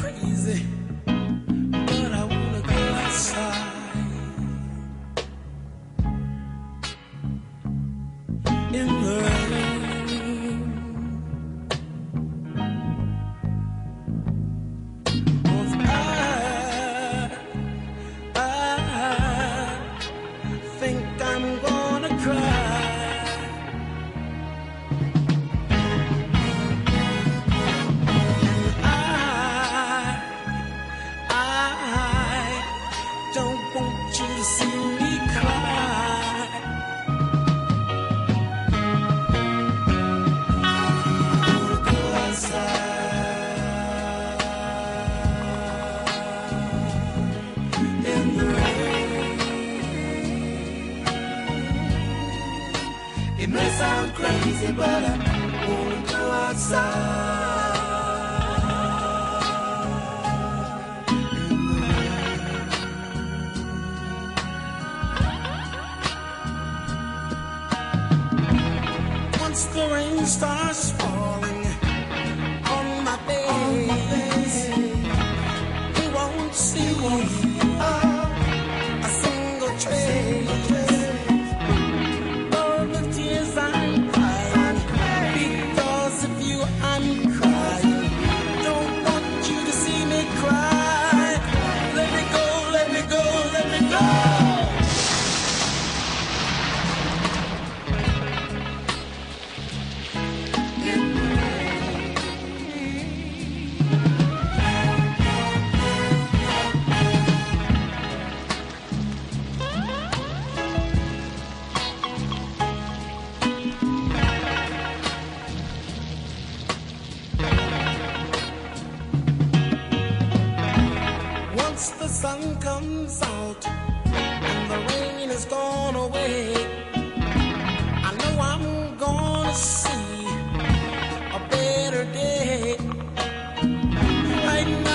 crazy, but I wanna go outside. In the rain, 'cause I think I'm gonna cry. I don't want you to see me cry. Gonna go outside in the rain. It may sound crazy, but I wanna go outside. Once the rain starts falling on my face, you won't see a single trace of the tears I'm crying. Because of you I'm crying. Don't want you to see me cry. Let me go, let me go, let me go. Once the sun comes out and the rain is gone away, I know I'm gonna see a better day. Right now